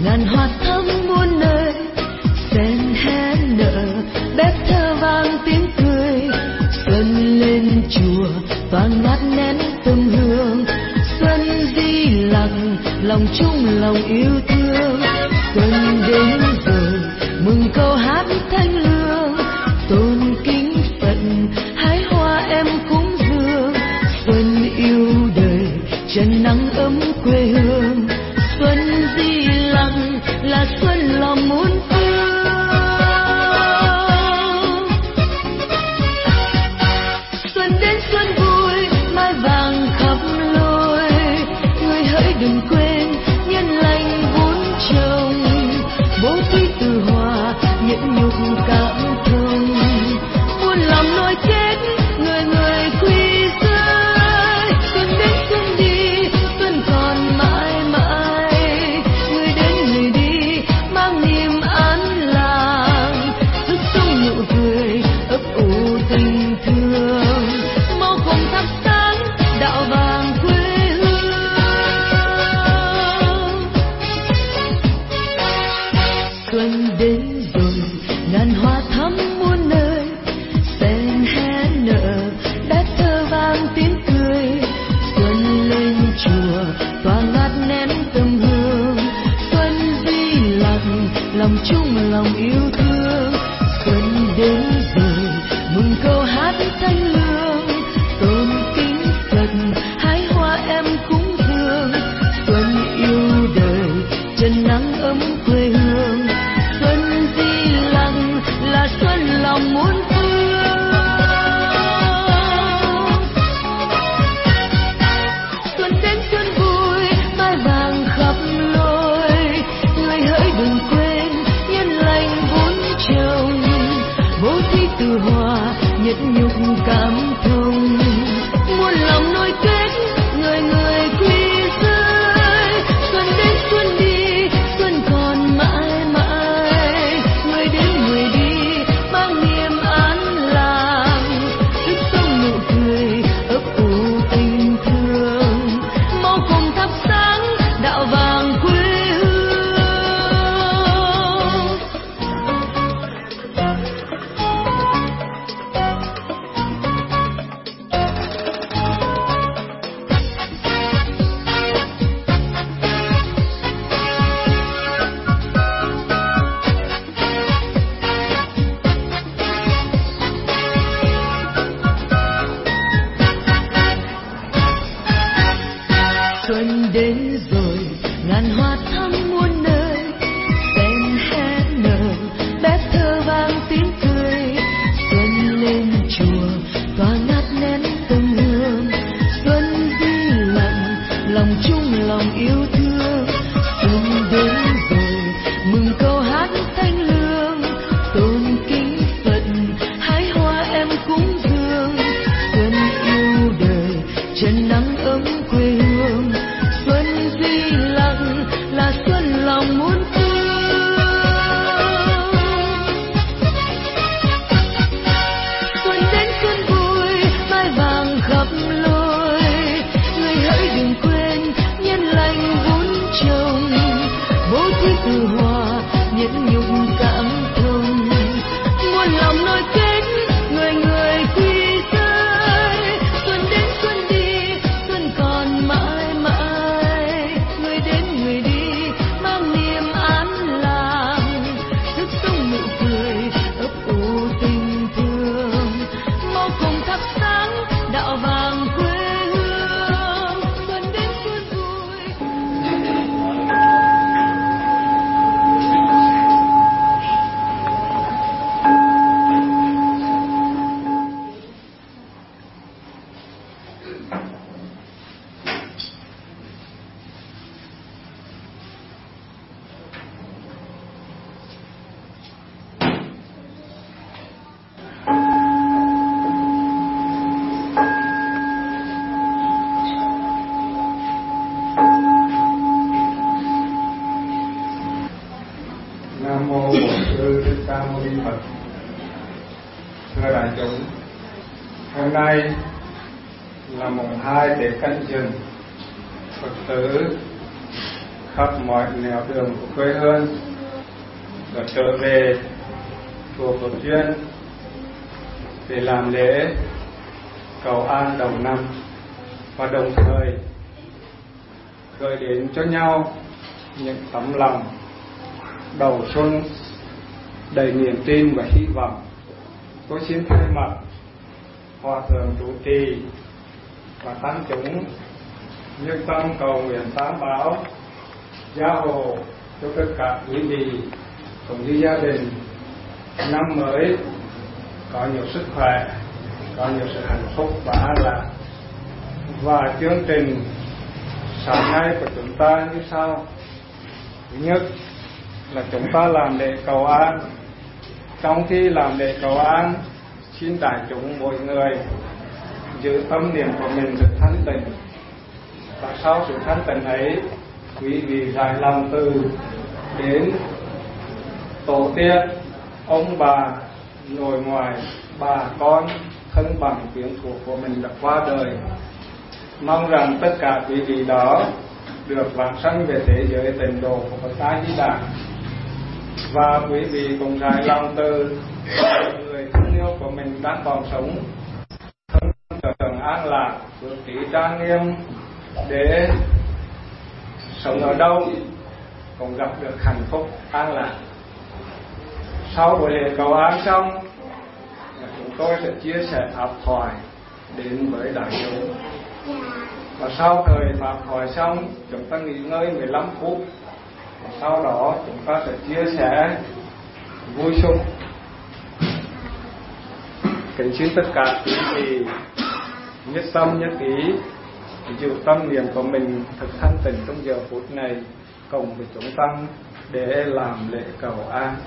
ngàn hoa thắm muôn nơi, sen hé nở bếp thơ vang tiếng cười. Xuân lên chùa tỏa ngát nén tâm hương, xuân di lặc lòng chung lòng yêu thương. Xuân đến rồi mừng câu hát thanh lương, tôn kính Phật hái hoa em cúng dường. Xuân yêu đời chân nắng ấm quê hương, xuân di lặc là xuân lòng muôn phương. Xuân đến xuân vui mai vàng khắp lối, người hỡi đừng quên nhân lành vun trồng. Bố thí từ hòa nhẫn nhục cảm thông, muôn lòng nối kết người người quy rơi. Xuân đến xuân đi xuân còn mãi mãi, người đến người đi mang niềm an lành. Sức sống nụ cười ấp ủ tình thương, mau cùng thắp sáng đạo vàng quê hương. Xuân đến rồi ngàn hoa thắm muôn nơi, sen hé nở bếp thơ vang tiếng cười. Xuân lên chùa tỏa ngát nén tâm hương, xuân di lặc lòng chung lòng yêu thương. Xuân đến rồi mừng câu hát thanh lương, tôn kính Phật hái hoa em cúng dường. Xuân yêu đời chân nắng ấm quê hương, xuân di lặc là xuân lòng muôn phương. Xuân đến xuân vui mai vàng khắp lối, người hỡi đừng quên nhân lành vun trồng. Bố thí từ hòa nhẫn nhục cảm thông, muôn lòng nối kết người người quy rơi. Xuân đến xuân đi xuân còn mãi mãi, người đến người đi mang niềm an lành. Sức sống nụ cười ấp ủ tình thương, mau cùng thắp sáng đạo vàng quê hương. Xuân đến rồi ngàn hoa thắm muôn nơi, sen hé nở bếp thơ vang tiếng cười. Xuân lên chùa tỏa ngát nén tâm hương, xuân di lặc lòng chung lòng yêu thương. Xuân đến rồi mừng câu hát thanh lương, tôn kính Phật hái hoa em cúng dường. Xuân yêu đời chân nắng ấm quê hương, xuân di lặc là xuân lòng muôn phương. Xuân đến xuân vui mai vàng khắp lối, người hỡi đừng quên nhân lành vun trồng. Bố thí từ hòa nhẫn nhục cảm thông, muôn lòng nối kết người người quy rơi. Xuân đến xuân đi xuân còn mãi mãi, người đến người đi mang niềm an lành. Sức sống nụ cười ấp ủ tình thương, mau cùng thắp sáng đạo vàng quê hương. Xuân đến xuân vui. Nam mô Bổn Sư Thích Ca Mâu Ni Phật. Thưa đại chúng, hôm nay là mùng 2 Tết Canh Chừng. Phật tử khắp mọi nẻo đường của quê hương và trở về chùa Phật Duyên để làm lễ cầu an đầu năm, và đồng thời gửi đến cho nhau những tấm lòng đầu xuân đầy niềm tin và hy vọng. Tôi xin thay mặt Hòa thượng trụ trì và tăng chúng nhất tâm cầu nguyện tam bảo gia hộ cho tất cả quý vị cũng như gia đình năm mới có nhiều sức khỏe, có nhiều sự hạnh phúc và an lạc. Và chương trình sáng nay của chúng ta như sau. Thứ nhất là chúng ta làm lễ cầu an. Trong khi làm lễ cầu an, xin đại chúng mỗi người giữ tâm niệm của mình được thanh tịnh, và sau sự thanh tịnh ấy, quý vị rải lòng từ đến tổ tiên, ông bà, nội ngoại, bà con, thân bằng quyến thuộc của mình đã qua đời. Mong rằng tất cả quý vị đó được vãng sanh về thế giới tịnh độ của Phật A Di Đà, và quý vị cùng rải lòng từ người thân yêu của mình đang còn sống, thân trường an lạc, phước trí trang nghiêm, để sống ở đâu cũng gặp được hạnh phúc an lạc. Sau buổi lễ cầu an xong, chúng tôi sẽ chia sẻ pháp thoại đến với đại chúng. Và sau thời pháp thoại xong, chúng ta nghỉ ngơi 15 phút. Và sau đó chúng ta sẽ chia sẻ vui sung. Kính xin tất cả quý vị nhất tâm nhất ý giữ tâm niệm của mình thật thanh tịnh trong giờ phút này, cùng với chúng tăng để làm lễ cầu an.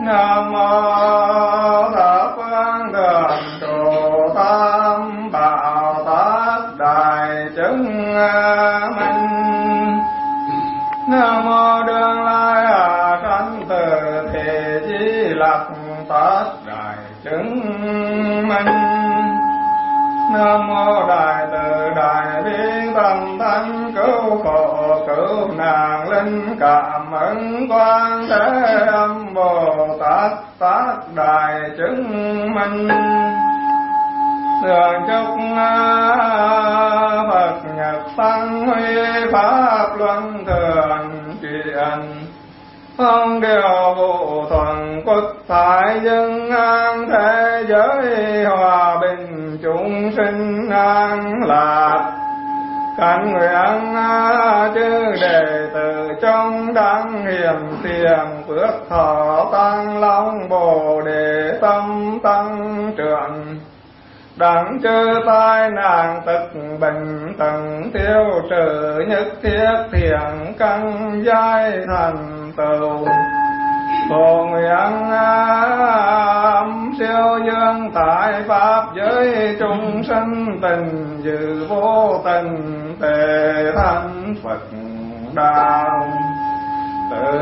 Nam mô thập phương thường trụ tam bảo tác đại chứng minh. Nam mô đương lai sanh từ thế chí lạc tác đại chứng minh. Nam mô đại từ đại bi tâm thánh cứu khổ cứu nạn linh cảm ứng quang thế âm Bồ Tát tác đại chứng minh. Thường chúc Phật nhật tăng huy pháp luân thường truyền. Không điều vụ thuận quốc thái dân an thế giới hòa bình chúng sinh an lạc. Cảnh nguyện chư đệ tử trong đáng hiểm thiền phước thọ tăng long bồ đề tâm tăng trưởng. Đặng chư tai nạn tật bệnh tận tiêu trừ nhất thiết thiện căn giai thành tựu. Phổ nguyện siêu dương tại pháp giới chúng sinh tình dự vô tình tề thanh Phật đạo. Từ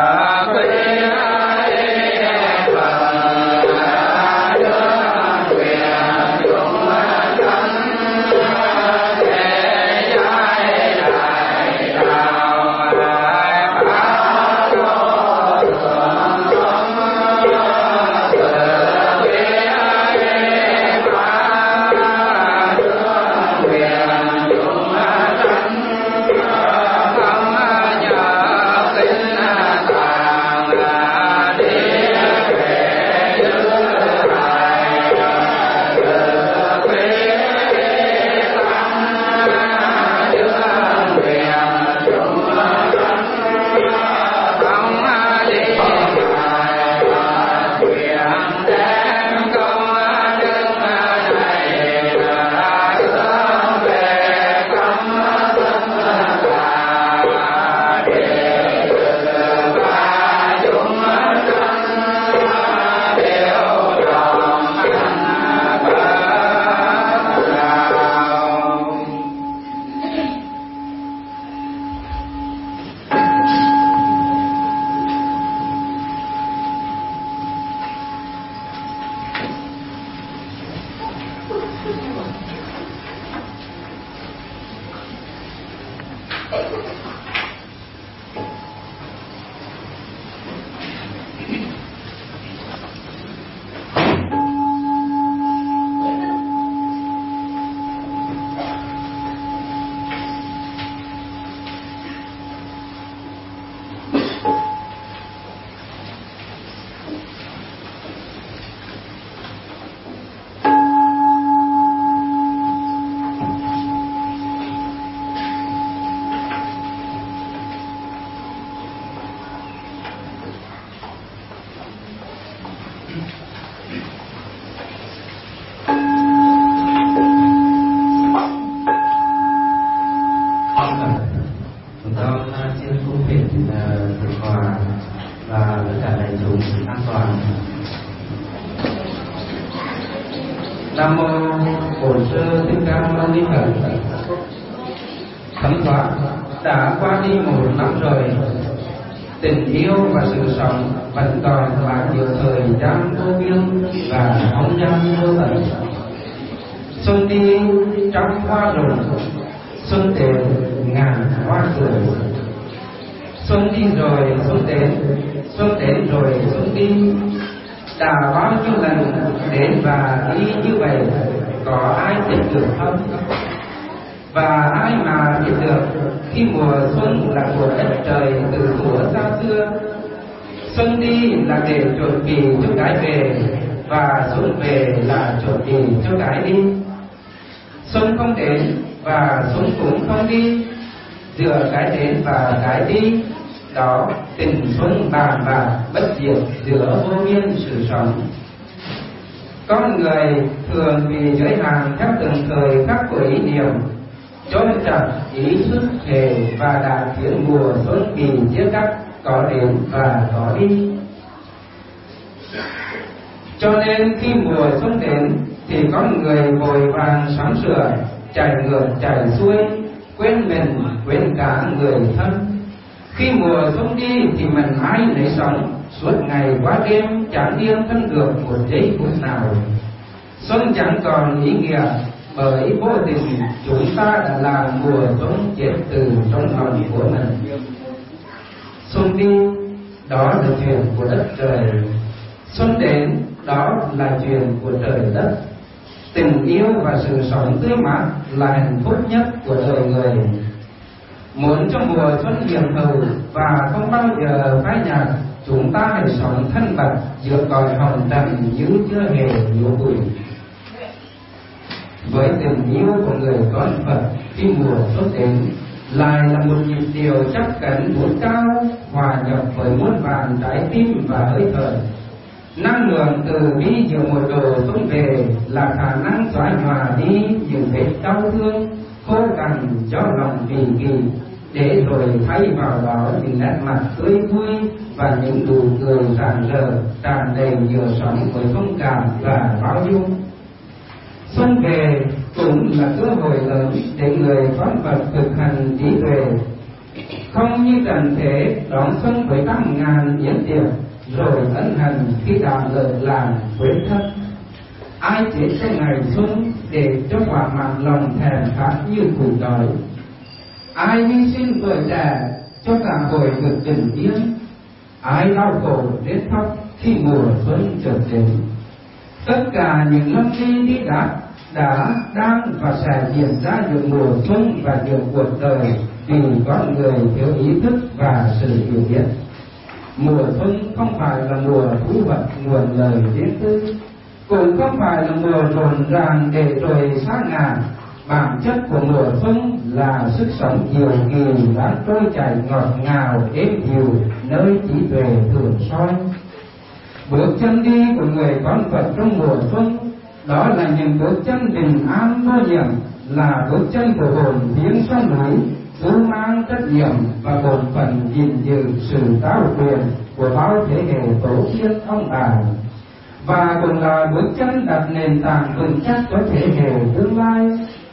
Nam mô Bổn Sư Thích Ca Mâu Ni Phật. Thấm thoát đã qua đi một năm rồi, tình yêu và sự sống vẫn còn và nhiều thời gian vô biên và không gian vô tận. Xuân đi trong hoa rụng, xuân đến ngàn hoa cười. Xuân đi rồi xuân đến rồi xuân đi. Đã bao nhiêu lần đến và đi như vậy, có ai biết được không? Và ai mà biết được khi mùa xuân là của đất trời từ thuở xa xưa. Xuân đi là để chuẩn bị cho cái về, và xuân về là chuẩn bị cho cái đi. Xuân không đến và xuân cũng không đi, giữa cái đến và cái đi đó tình xuân bàn bạc bất diệt giữa vô biên sự sống. Con người thường vì giới hạn theo từng thời khắc của ý niệm, chôn chặt ý sức thề và đã khiến mùa xuân bị chia cắt, có đến và có đi. Cho nên khi mùa xuân đến thì con người vội vàng sắm sửa, chạy ngược chạy xuôi, quên mình quên cả người thân. Khi mùa xuân đi thì mình ai nấy sống, suốt ngày qua đêm chẳng yên thân được một giây phút nào. Xuân chẳng còn ý nghĩa bởi vô tình chúng ta đã làm mùa xuân chết từ trong lòng của mình. Xuân đi đó là chuyện của đất trời, xuân đến đó là chuyện của trời đất. Tình yêu và sự sống tươi mát là hạnh phúc nhất của đời người. Muốn cho mùa xuân hiền hậu và không bao giờ phai nhạt, chúng ta hãy sống thân mật giữa cõi hồng trần như chưa hề nhiễu bụi. Với tình yêu của người con Phật khi mùa xuân đến lại là một nhịp điệu chắc cẩn vút cao, hòa nhập với muôn vàn trái tim và hơi thở. Năng lượng từ bi giữa một độ xuân về là khả năng xóa nhòa đi những vết đau thương, khô cằn cho lòng vì kỳ, để rồi thay vào đó những nét mặt tươi vui và những nụ cười rạng rỡ tràn đầy nhựa sống với thông cảm và bao dung. Xuân về cũng là cơ hội lớn để người con Phật thực hành trí tuệ, không như trần thế đón xuân với 100.000 yến tiệc rồi ân hận khi đàm lợi làm quên thân. Ai chết trong ngày xuân để cho quả mặn lòng thèm khát như củi đói, ai hy sinh tuổi trẻ cho cả hội được bình yên, ai đau khổ đến khóc khi mùa xuân chợt đến. Tất cả những lâm ly đi đã đang và sẽ diễn ra giữa mùa xuân và giữa cuộc đời vì con người thiếu ý thức và sự hiểu biết. Mùa xuân không phải là mùa thu hoạch nguồn lời riêng tư, cũng không phải là mùa rộn ràng để rồi xa ngàn. Bản chất của mùa xuân là sức sống diệu kỳ đang trôi chảy ngọt ngào êm dịu nơi trí tuệ thường soi. Bước chân đi của người con Phật trong mùa xuân đó là những bước chân bình an vô nhiễm, là bước chân của hồn thiêng sông núi, cứ mang trách nhiệm và bổn phận gìn giữ sự trao quyền của bao thế hệ tổ tiên ông bà, và cũng là bước chân đặt nền tảng vững chắc cho thế hệ tương lai.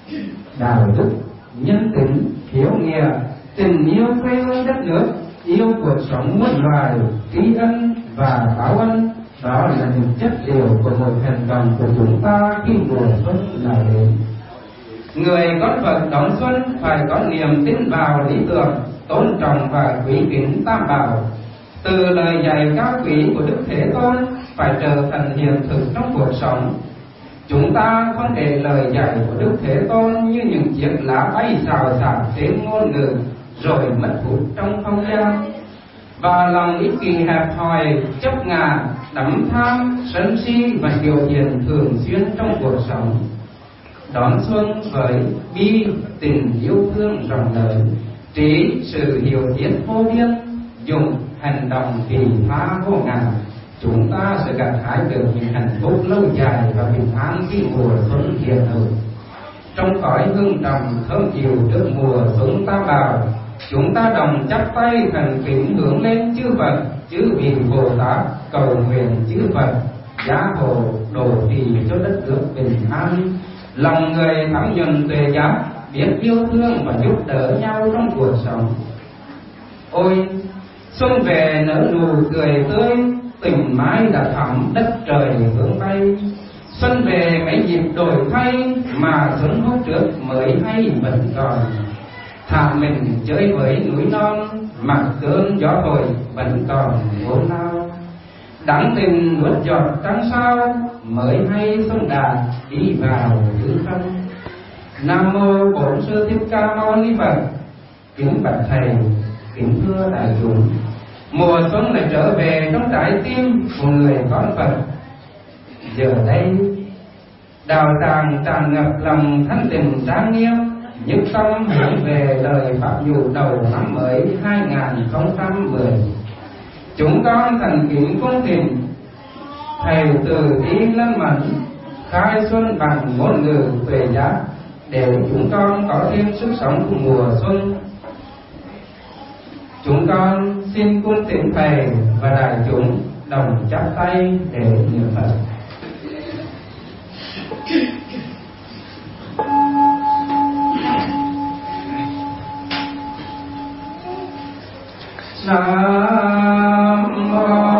Đạo đức, nhân tính, hiếu nghĩa, tình yêu quê hương đất nước, yêu cuộc sống muôn loài, tri ân và báo ân, đó là những chất liệu của một hành động của chúng ta khi mùa xuân là đến. Người con Phật đón xuân phải có niềm tin vào lý tưởng, tôn trọng và quý kính Tam Bảo. Từ lời dạy cao quý của Đức Thế Tôn phải trở thành hiện thực trong cuộc sống. Chúng ta không để lời dạy của Đức Thế Tôn như những chiếc lá bay xào xạc trên ngôn ngữ rồi mất hút trong không gian, và lòng ích kỷ hẹp hòi, chấp ngã, đắm tham, sân si và điều hiện thường xuyên trong cuộc sống. Đón xuân với bi, tình yêu thương rộng lớn, trí, sự hiểu biết vô biên, dùng hành động kỳ phá vô ngàn, chúng ta sẽ gặt hái được những hạnh phúc lâu dài và bình an khi mùa xuân hiện hữu. Trong cõi hương trầm thơm dịu trước mùa xuân Tam Bảo, chúng ta đồng chắp tay thành kính hướng lên chư Phật, chư vị Bồ Tát, cầu nguyện chư Phật gia hộ độ trì cho đất nước bình an, lòng người thẳng nhuần tuệ giác, biết yêu thương và giúp đỡ nhau trong cuộc sống. Ôi xuân về nở nụ cười tươi, tình mãi đã thắm đất trời hướng Tây. Xuân về mấy dịp đổi thay mà xuân hôm trước mới hay vẫn còn. Thả mình chơi với núi non, mặc cơn gió thổi vẫn còn ngốn nao. Đắng tình nuốt giọt trăng sao, mới hay xuân đạt đi vào tứ thân. Nam mô Bổn Sư Thích Ca Mâu Ni Phật. Kính bạch thầy, kính thưa đại chúng, mùa xuân lại trở về trong trái tim của người con Phật. Giờ đây đạo tràng tràn ngập lòng thanh tình trang nghiêm, nhất tâm hướng về lời pháp dụ đầu năm mới 2010. Chúng con thành kính cung thỉnh thầy từ bi lân mẫn khai xuân bằng ngôn ngữ tuệ giác để chúng con có thêm sức sống của mùa xuân. Chúng con xin cung thỉnh thầy và đại chúng đồng chắp tay để niệm Phật. Nam mô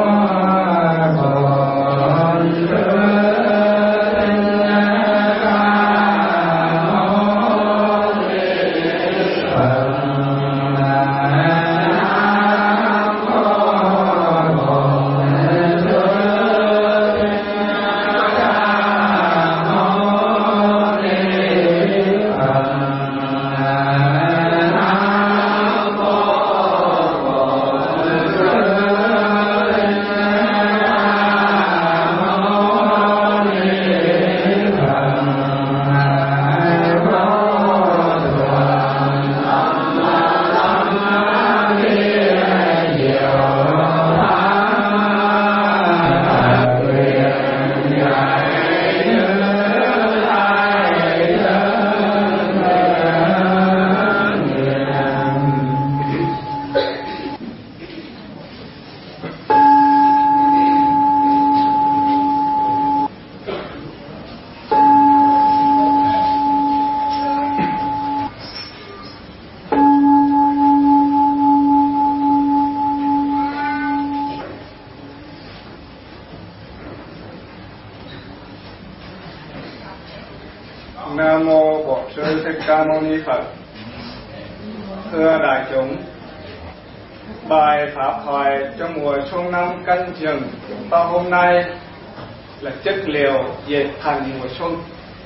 Nam mô Bổn Sư Thích Ca Mâu Ni Phật. Thưa đại chúng, bài pháp thoại trong mùa xuân năm Canh Dần chúng ta hôm nay là chất liệu dệt thành mùa xuân.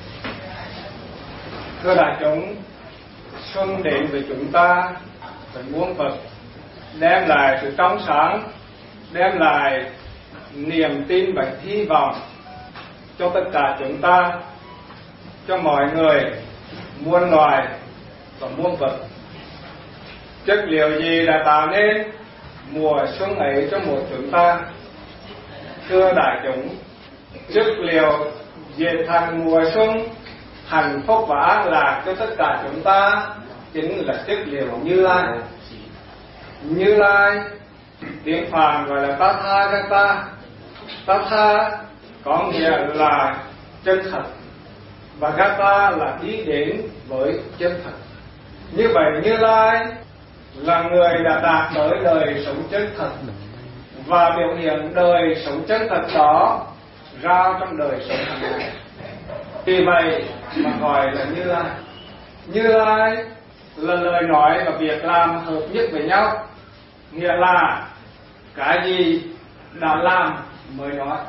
Thưa đại chúng, xuân đến với chúng ta phải muôn Phật đem lại sự trong sáng, đem lại niềm tin và hy vọng cho tất cả chúng ta, cho mọi người, muôn loài và muôn vật. Chất liệu gì đã tạo nên mùa xuân ấy cho một chúng ta? Thưa đại chúng, chất liệu dệt thành mùa xuân hạnh phúc và an lạc cho tất cả chúng ta chính là chất liệu Như Lai. Như Lai tiếng Phạn gọi là Tathagata. Tatha có nghĩa là chân thật, và Gata là đi đến với chân thật. Như vậy Như Lai là người đã đạt tới đời sống chân thật và biểu hiện đời sống chân thật đó ra trong đời sống hàng ngày. Vì vậy mà gọi là Như Lai. Như Lai là lời nói và việc làm hợp nhất với nhau, nghĩa là cái gì đã làm mới nói,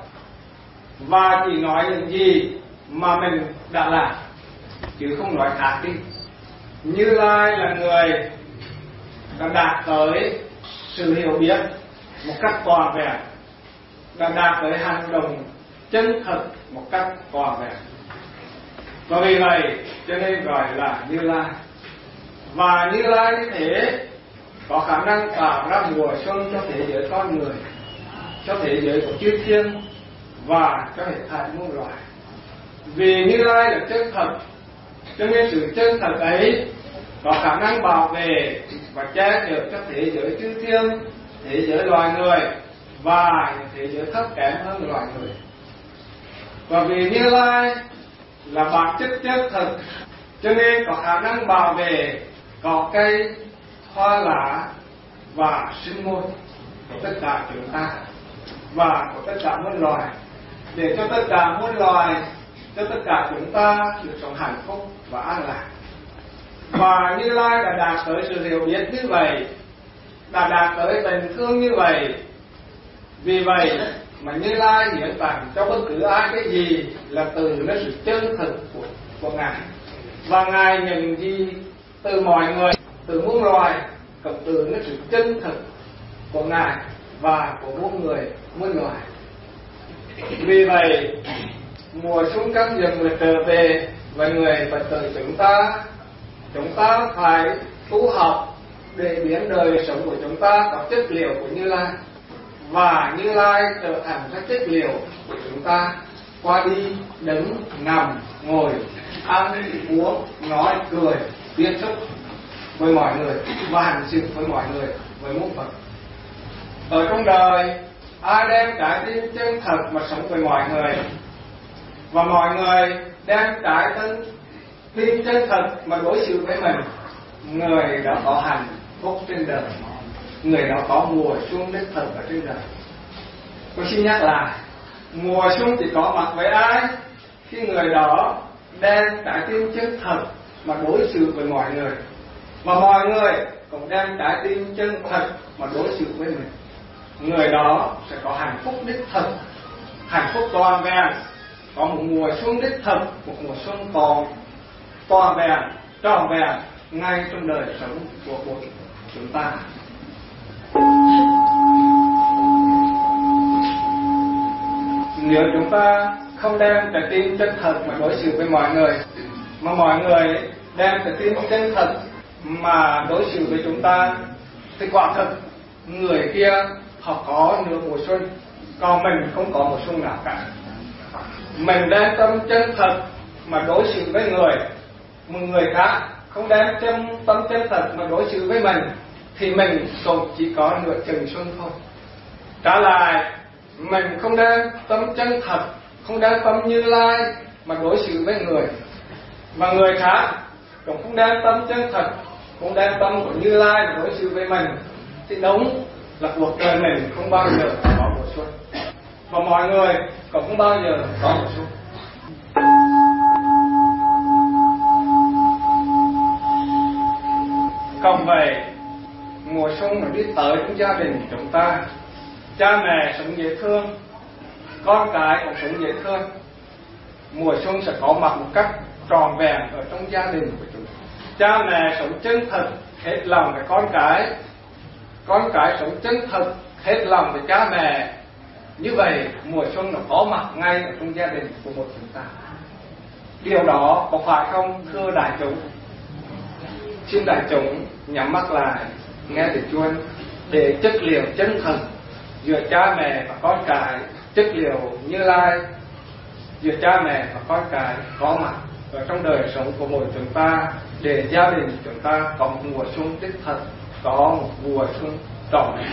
và chỉ nói những gì mà mình đã làm, chứ không nói khác đi. Như Lai là người đã đạt tới sự hiểu biết một cách toàn vẹn, đã đạt tới hành động chân thật một cách toàn vẹn, và vì vậy cho nên gọi là Như Lai. Và Như Lai như thế có khả năng tạo ra mùa xuân cho thế giới con người, cho thế giới của chư thiên và cho hệ thảy muôn loài. Vì Như Lai là chân thật, cho nên sự chân thật ấy có khả năng bảo vệ và che chở cho thế giới chư thiên, thế giới loài người và những thế giới thấp kém hơn loài người. Và vì Như Lai là bản chất chân thật, cho nên có khả năng bảo vệ cỏ cây, hoa lá và sinh môn của tất cả chúng ta và của tất cả muôn loài, để cho tất cả muôn loài, cho tất cả chúng ta được sống hạnh phúc và an lạc. Và Như Lai đã đạt tới sự hiểu biết như vậy, đã đạt tới tình thương như vậy. Vì vậy mà Như Lai hiển tặng cho bất cứ ai cái gì là từ nó sự chân thật của Ngài, và Ngài nhận gì từ mọi người, từ muôn loài, cộng từ nó sự chân thật của Ngài và của muôn người, muôn loài. Vì vậy mùa xuân Canh Dần vừa trở về, và người Phật tử chúng ta phải tu học để biến đời sống của chúng ta có chất liệu của Như Lai, và Như Lai trở thành các chất liệu của chúng ta qua đi, đứng, nằm, ngồi, ăn, uống, nói, cười, tiếp xúc với mọi người và hành xử với mọi người, với muôn Phật. Ở trong đời, ai đem trái tim chân thật mà sống với mọi người và mọi người đang trải tin chân thật mà đối xử với mình, người đó có hạnh phúc trên đời, người đó có mùa xuân đích thực ở trên đời. Tôi xin nhắc lại, mùa xuân chỉ có mặt với ai? Khi người đó đang trải tin chân thật mà đối xử với mọi người, và mọi người cũng đang trải tin chân thật mà đối xử với mình, người đó sẽ có hạnh phúc đích thực, hạnh phúc toàn vẹn, có một mùa xuân đích thực, một mùa xuân toàn vẹn, trọn vẹn ngay trong đời sống của chúng ta. Nếu chúng ta không đem trái tim chân thật mà đối xử với mọi người, mà mọi người đem trái tim chân thật mà đối xử với chúng ta, thì quả thực người kia họ có nửa mùa xuân, còn mình không có mùa xuân nào cả. Mình đem tâm chân thật mà đối xử với một người khác không đem tâm chân thật mà đối xử với mình, thì mình cũng chỉ có nửa chừng xuân thôi. Trả lại, mình không đem tâm chân thật, không đem tâm Như Lai mà đối xử với người, mà người khác cũng không đem tâm chân thật, không đem tâm của Như Lai mà đối xử với mình, thì đúng là cuộc đời mình không bao giờ có mùa xuân, và mọi người cũng không bao giờ có mùa xuân. Còn vậy, mùa xuân mà đi tới trong gia đình chúng ta, cha mẹ sống dễ thương, con cái cũng sống dễ thương, mùa xuân sẽ có mặt một cách tròn vẹn ở trong gia đình của chúng ta. Cha mẹ sống chân thật hết lòng với con cái sống chân thật hết lòng với cha mẹ. Như vậy mùa xuân nó có mặt ngay ở trong gia đình của một chúng ta. Điều đó có phải không thưa đại chúng? Xin đại chúng nhắm mắt lại nghe Đức Chuông để chất liệu chân thật giữa cha mẹ và con cái, chất liệu Như Lai giữa cha mẹ và con cái có mặt ở trong đời sống của mỗi chúng ta, để gia đình chúng ta có một mùa xuân đích thật, có một mùa xuân trọn vẹn.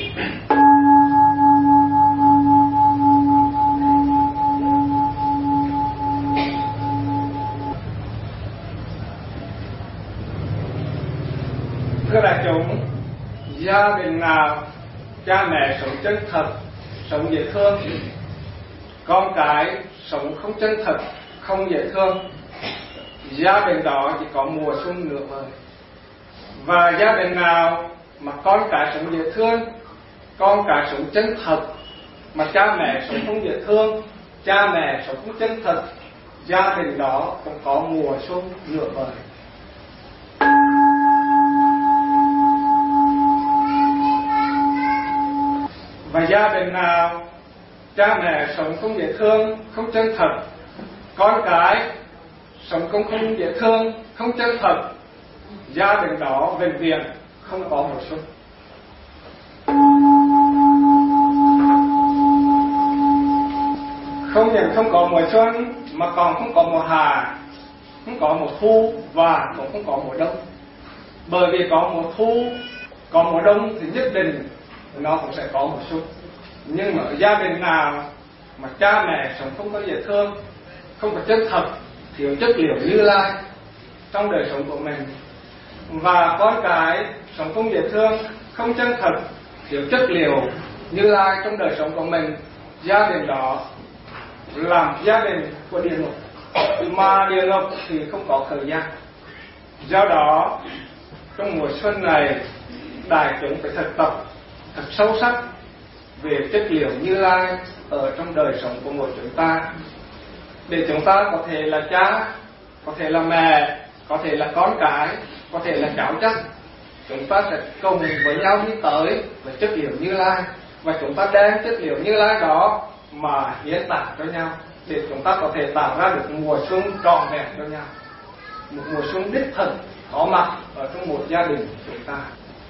Thưa đại chúng, gia đình nào cha mẹ sống chân thật, sống dễ thương, con cái sống không chân thật, không dễ thương, gia đình đó chỉ có mùa xuân nửa vời. Và gia đình nào mà con cái sống dễ thương, con cái sống chân thật, mà cha mẹ sống không dễ thương, cha mẹ sống không chân thật, gia đình đó cũng có mùa xuân nửa vời. Và gia đình nào cha mẹ sống không dễ thương, không chân thật, con cái sống không dễ thương, không chân thật, gia đình đó vĩnh viễn không có mùa xuân. Không những không có mùa xuân mà còn không có mùa hạ, không có mùa thu và cũng không có mùa đông. Bởi vì có mùa thu, có mùa đông thì nhất định nó cũng sẽ có mùa xuân. Nhưng mà ở gia đình nào mà cha mẹ sống không có dễ thương, không có chân thật, thiếu chất liệu Như Lai trong đời sống của mình, và con cái sống không dễ thương, không chân thật, thiếu chất liệu Như Lai trong đời sống của mình, gia đình đó làm gia đình của địa ngục, mà địa ngục thì không có thời gian. Do đó trong mùa xuân này, đại chúng phải thực tập thật sâu sắc về chất liệu Như Lai ở trong đời sống của mỗi chúng ta, để chúng ta có thể là cha, có thể là mẹ, có thể là con cái, có thể là cháu chắc, chúng ta sẽ cùng với nhau đi tới với chất liệu Như Lai, và chúng ta đem chất liệu Như Lai đó mà hiến tặng cho nhau, để chúng ta có thể tạo ra được mùa xuân trọn vẹn cho nhau, một mùa xuân đích thực có mặt ở trong một gia đình của chúng ta.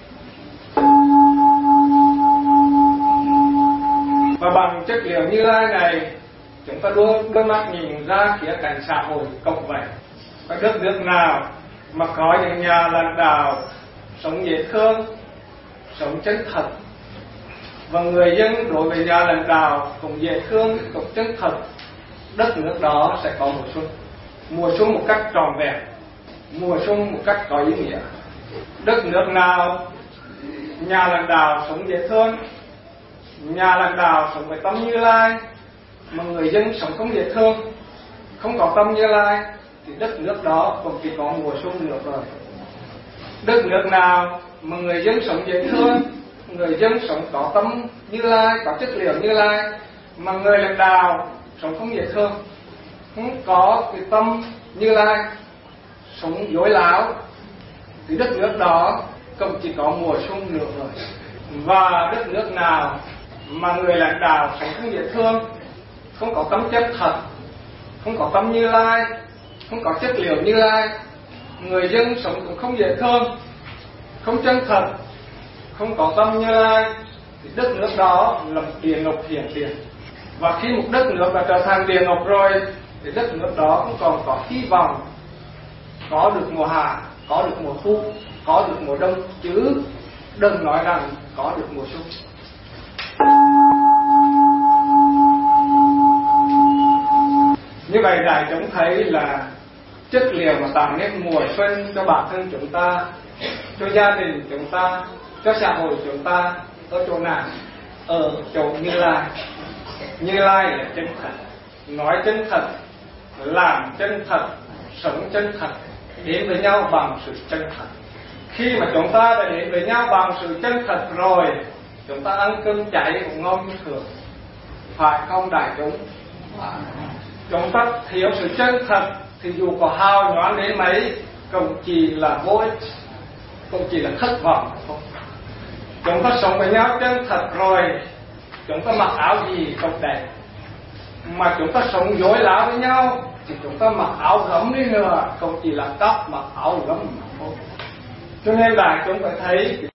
Và bằng chất liệu Như Lai này, chúng ta đôi mắt nhìn ra khía cạnh xã hội cộng vậy. Có đất nước nào mà có những nhà lãnh đạo sống dễ thương, sống chân thật, và người dân đối với nhà lãnh đạo cũng dễ thương, cũng chân thật, đất nước đó sẽ có mùa xuân một cách trọn vẹn, mùa xuân một cách có ý nghĩa. Đất nước nào nhà lãnh đạo sống dễ thương, nhà lãnh đạo sống với tâm Như Lai, mà người dân sống không dễ thương, không có tâm Như Lai, thì đất nước đó cũng chỉ có mùa xuân được rồi. Đất nước nào mà người dân sống dễ thương, người dân sống có tâm Như Lai, có chất liệu Như Lai, mà người lãnh đạo sống không dễ thương, không có cái tâm Như Lai, sống dối láo, thì đất nước đó cũng chỉ có mùa xuân được rồi. Và đất nước nào mà người lãnh đạo sống không dễ thương, không có tâm chất thật, không có tâm Như Lai, không có chất liệu Như Lai, người dân sống cũng không dễ thương, không chân thật, không có tâm Như Lai, thì đất nước đó là một địa ngục hiển tiền. Và khi một đất nước đã trở thành địa ngục rồi, thì đất nước đó cũng còn có hy vọng có được mùa hạ, có được mùa thu, có được mùa đông, chứ đừng nói rằng có được mùa xuân. Như vậy đại chúng thấy là chất liệu mà tạo nên mùa xuân cho bản thân chúng ta, cho gia đình chúng ta, cho xã hội chúng ta ở chỗ nào? Ở chỗ Như Lai. Như Lai là chân thật, nói chân thật, làm chân thật, sống chân thật, đến với nhau bằng sự chân thật. Khi mà chúng ta đã đến với nhau bằng sự chân thật rồi, chúng ta ăn cơm cháy cũng ngon như thường, phải không đại chúng? Chúng ta thiếu sự chân thật thì dù có hào nhoáng đến mấy cũng chỉ là vô ích, cũng chỉ là thất vọng thôi. Chúng ta sống với nhau chân thật rồi, chúng ta mặc áo gì cũng đẹp, mà chúng ta sống dối láo với nhau thì chúng ta mặc áo gấm đi nữa cũng chỉ là cóc mặc áo gấm mà thôi. Cho nên là chúng ta thấy